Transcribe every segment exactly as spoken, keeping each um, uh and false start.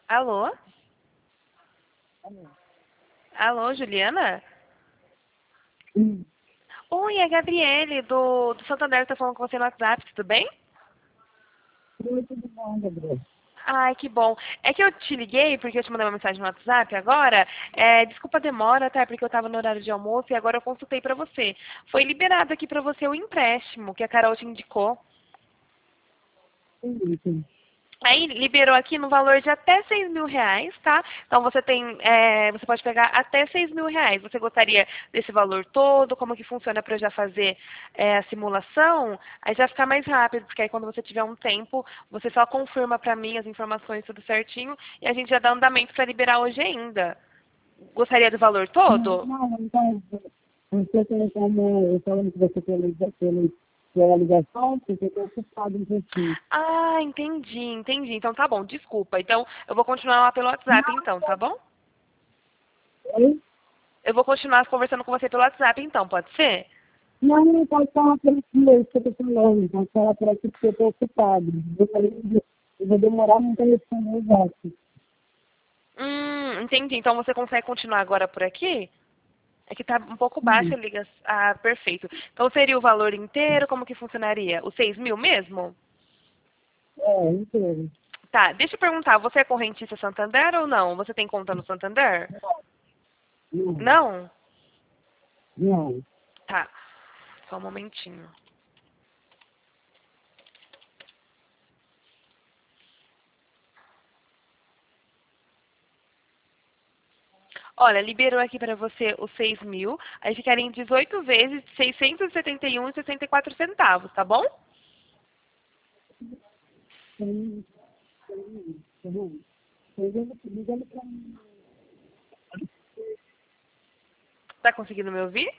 Alô? Alô, Juliana? Hum. Oi, é a Gabriele, do, do Santander, tá falando com você no WhatsApp, tudo bem? Oi, tudo bom, Gabriel? Ai, que bom. É que eu te liguei, porque eu te mandei uma mensagem no WhatsApp agora. É, desculpa a demora, tá? Porque eu tava no horário de almoço e agora eu consultei pra você. Foi liberado aqui pra você o empréstimo que a Carol te indicou. Isso. Aí liberou aqui no valor de até seis mil reais, tá? Então você tem, é, você pode pegar até seis mil reais. Você gostaria desse valor todo? Como que funciona para eu já fazer é, a simulação? Aí já ficar mais rápido, porque aí quando você tiver um tempo, você só confirma para mim as informações tudo certinho e a gente já dá andamento para liberar hoje ainda. Gostaria do valor Não, todo? não, então, você tem como, eu falando que você tem ligação, pela pela ligação, porque eu estou ocupado um pouquinho. Ah, entendi, entendi. Então tá bom, desculpa. Então eu vou continuar lá pelo WhatsApp então, tá bom? Oi? Eu vou continuar conversando com você pelo WhatsApp então, pode ser? Não, não pode falar por aqui, é isso que eu estou falando, pode falar por aqui porque eu estou ocupado. Eu falei que eu vou demorar muito a responder os atos. Hum, entendi. Então você consegue continuar agora por aqui? É que tá um pouco baixa Sim, a ligação. Ah, perfeito. Então seria o valor inteiro? Como que funcionaria? Os seis mil mesmo? é, inteiro. Tá, deixa eu perguntar, você é correntista Santander ou não? Você tem conta no Santander? Não, Não? não. Tá, só um momentinho. Olha, liberou aqui para você os seis mil, aí ficaria em dezoito vezes de seiscentos e setenta e um e sessenta e quatro centavos, tá bom? Sim, tá bom. Ligando ligando para mim. Tá conseguindo me ouvir?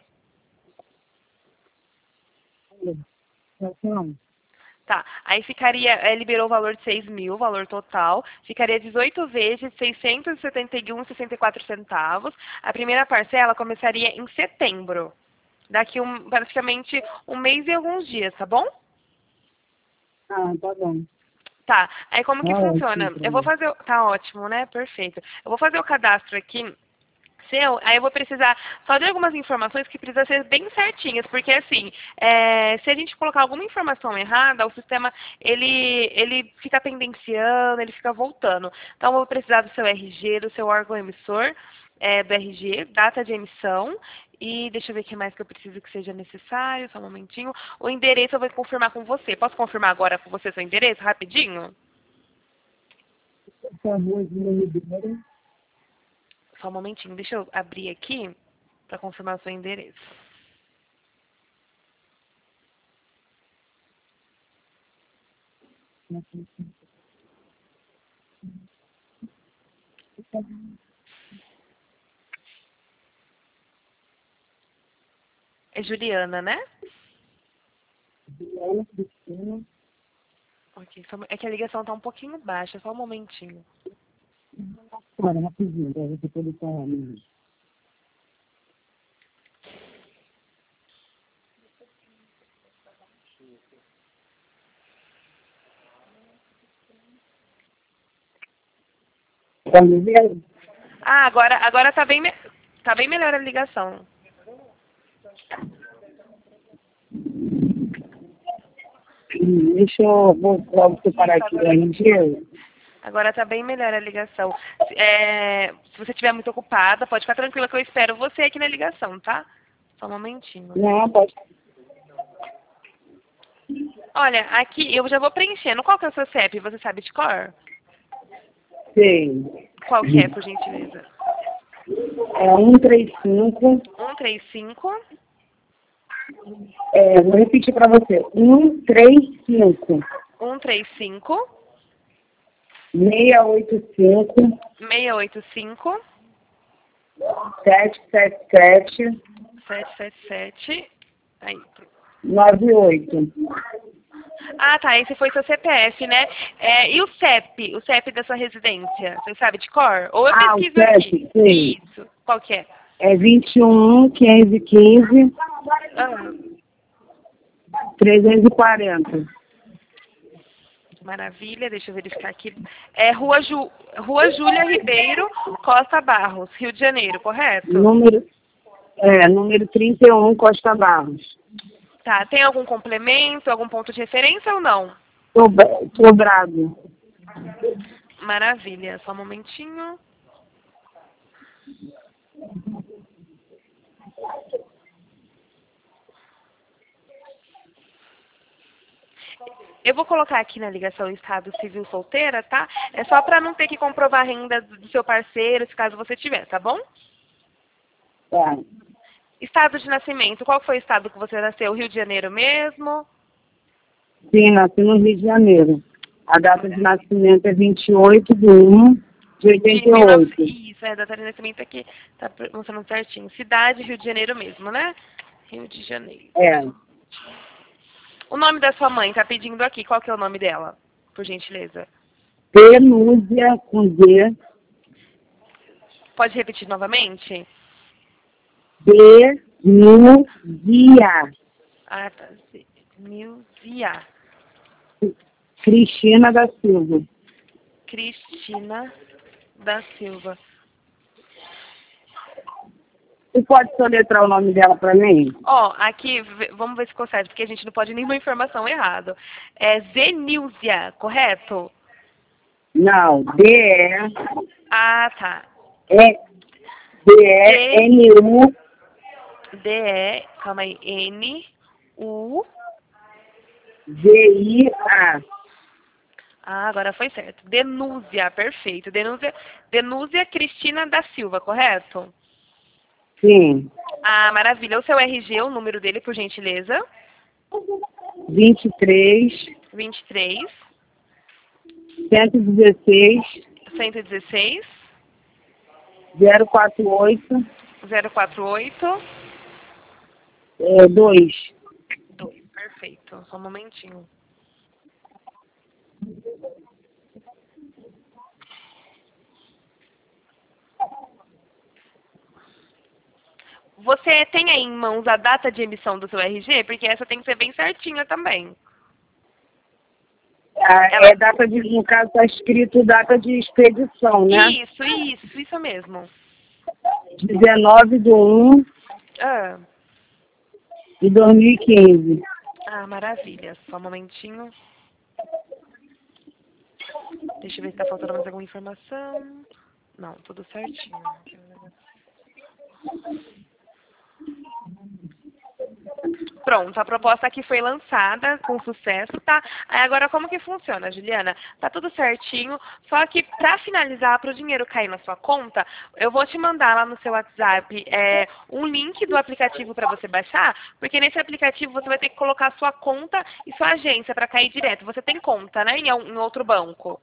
Então, Tá, aí ficaria, eh, liberou o valor de seis mil, o valor total, ficaria dezoito vezes seiscentos e setenta e um e sessenta e quatro centavos. A primeira parcela começaria em setembro, daqui um, praticamente um mês e alguns dias, tá bom? ah, tá bom. Tá, aí como Tá que ótimo funciona? para Eu vou mim. fazer, o- tá ótimo, né? Perfeito. Eu vou fazer o cadastro aqui seu, aí eu vou precisar só de algumas informações que precisam ser bem certinhas, porque assim, é, se a gente colocar alguma informação errada, o sistema ele, ele fica pendenciando, ele fica voltando. Então eu vou precisar do seu R G, do seu órgão emissor, é, do R G, data de emissão, e deixa eu ver o que mais que eu preciso que seja necessário, só um momentinho. O endereço eu vou confirmar com você. Posso confirmar agora com você seu endereço, rapidinho? Por favor, Vila Ribeiro. Só um momentinho, deixa eu abrir aqui para confirmar o seu endereço. É Juliana, né? Juliana Cristina. Ok, só- é que a ligação tá um pouquinho baixa, só um momentinho. Olha, rapidinho, para você poder falar mesmo. Tá me vendo? Ah, agora, agora tá bem, me- tá bem melhor a ligação. Hum, Deixa eu mostrar o separar Isso, aqui do agora, R G. agora tá bem melhor a ligação. É, se você estiver muito ocupada, pode ficar tranquila que eu espero você aqui na ligação, tá? Só um momentinho. Não, pode Olha, aqui eu já vou preenchendo. Qual que é o seu C E P? Você sabe de cor? ser. Qual que é, por gentileza? É um três cinco. Um três cinco, É, vou repetir para você. um três cinco. um três cinco, seis oito cinco. seis oito cinco, sete sete sete. sete sete sete. Aí, nove oito. ah, tá. Esse foi seu C P F, né? É, e o C E P? O C E P da sua residência? Você sabe de cor? Ou eu Ah, o pesquiso aqui? sete, sim. Isso. Qual que é? É vinte e um, quinhentos e quinze, Ah, trezentos e quarenta. Maravilha, deixa eu verificar aqui. É Rua, Ju, Rua Júlia Ribeiro, Costa Barros, Rio de Janeiro, correto? Número, é, número trinta e um, Costa Barros. Tá, tem algum complemento, algum ponto de referência ou não? Sobra- Sobrado. Maravilha, só um momentinho. Eu vou colocar aqui na ligação Estado Civil Solteira, tá? É só para não ter que comprovar a renda do seu parceiro, se caso você tiver, tá bom? É. Estado de nascimento, qual foi o estado que você nasceu? Rio de Janeiro mesmo? Sim, nasci no Rio de Janeiro. A data de nascimento é vinte e oito de um de oitenta e oito. Isso, é a data de nascimento aqui, tá mostrando certinho. Cidade, Rio de Janeiro mesmo, né? Rio de Janeiro. É. O nome da sua mãe, tá pedindo aqui, qual que é o nome dela? Por gentileza. Denúzia com D. Pode repetir novamente? Denúzia. Ah, tá. Nilzia. Cristina da Silva. Cristina da Silva. Você pode soletrar o nome dela para mim? Ó, aqui, v- vamos ver se ficou certo, porque a gente não pode nenhuma informação errada. É Zenilzia, correto? Não, D-E. Ah, tá. É D-E-N-U. D-E, calma aí, N, U. G-I-A. Ah, agora foi certo. Denúzia, perfeito. Denúzia, Denúzia Cristina da Silva, correto? Sim. Ah, maravilha. O seu R G, o número dele, por gentileza? vinte e três, vinte e três, cento e dezesseis, cento e dezesseis, zero quatro oito, zero quatro oito, é, dois. dois. Perfeito. Só um momentinho. Você tem aí em mãos a data de emissão do seu R G? Porque essa tem que ser bem certinha também. Ah, Ela- é data de, no caso está escrito data de expedição, né? Isso, isso, isso mesmo. dezenove de um Ah, de dois mil e quinze. ah, maravilha. Só um momentinho. Deixa eu ver se tá faltando mais alguma informação. Não, tudo certinho. Pronto, a proposta aqui foi lançada com sucesso, tá? Aí agora como que funciona, Juliana? Tá tudo certinho, só que para finalizar, para o dinheiro cair na sua conta, eu vou te mandar lá no seu WhatsApp é, um link do aplicativo para você baixar, porque nesse aplicativo você vai ter que colocar a sua conta e sua agência para cair direto. Você tem conta, né, em, em outro banco?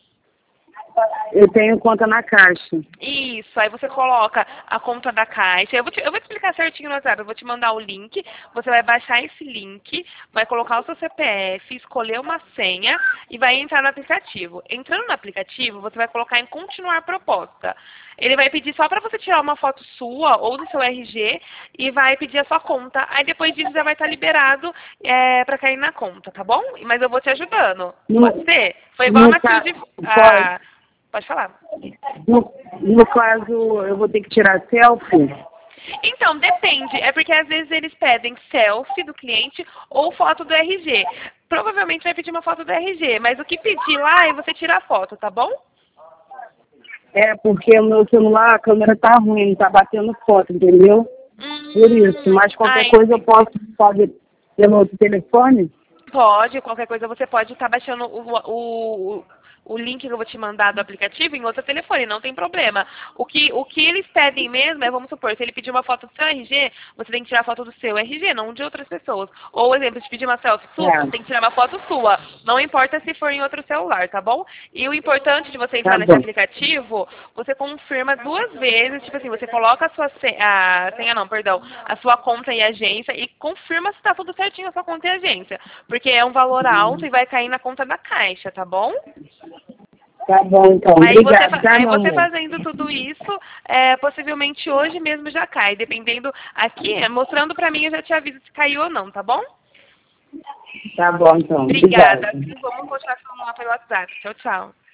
Eu tenho conta na Caixa. Isso, aí você coloca a conta da Caixa. Eu vou, te, eu vou te explicar certinho no WhatsApp. Eu vou te mandar o link. Você vai baixar esse link, vai colocar o seu C P F, escolher uma senha e vai entrar no aplicativo. Entrando no aplicativo, você vai colocar em continuar proposta. Ele vai pedir só para você tirar uma foto sua ou do seu R G e vai pedir a sua conta. Aí depois disso já vai estar liberado é, para cair na conta, tá bom? Mas eu vou te ajudando. No- Pode ser? Foi igual no na ca- de... pode. Ah, pode falar. No, no caso, eu vou ter que tirar selfie. Então, depende. É porque às vezes eles pedem selfie do cliente ou foto do R G. Provavelmente vai pedir uma foto do R G, mas o que pedir lá é você tirar a foto, tá bom? É, porque o meu celular, a câmera tá ruim, tá batendo foto, entendeu? Hum, Por isso. Mas qualquer ai, coisa eu posso fazer pelo outro telefone? Pode, qualquer coisa você pode estar baixando o, o, o link que eu vou te mandar do aplicativo em outro telefone, não tem problema. O que, o que eles pedem mesmo é, vamos supor, se ele pedir uma foto do seu R G, você tem que tirar a foto do seu R G, não de outras pessoas. Ou, exemplo, se pedir uma selfie sua, É. você tem que tirar uma foto sua. Não importa se for em outro celular, tá bom? E o importante de você entrar Tá nesse bom. aplicativo, você confirma duas vezes, tipo assim, você coloca a sua senha, a senha não, perdão, a sua conta e agência e confirma se tá tudo certinho a sua conta e agência. Porque é um valor alto e vai cair na conta da Caixa, tá bom? Tá bom, então. Aí você, Obrigada, fa- tá, aí meu você amor? fazendo tudo isso, é, possivelmente hoje mesmo já cai. Dependendo aqui, é, mostrando pra mim, eu já te aviso se caiu ou não, tá bom? Tá bom, então. Obrigada. Obrigada. Vamos continuar falando lá pelo WhatsApp. Tchau, tchau.